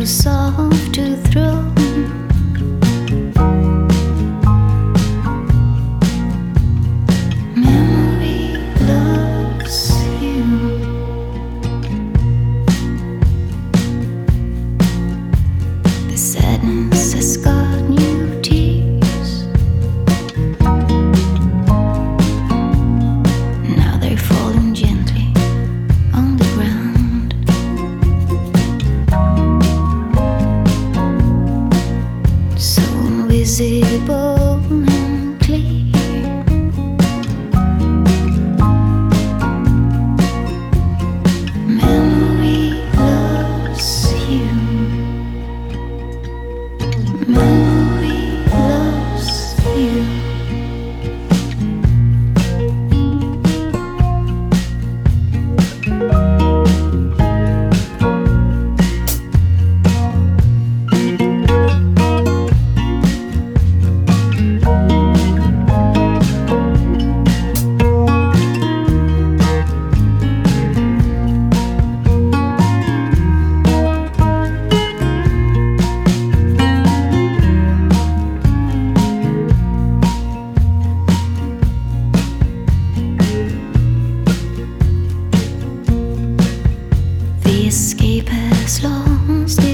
soft to throw. Memory loves you. The sadness has got new tears. Now they're falling gently on the ground. So invisible and clear. Memory loves you. Memory loves you. The escape has lost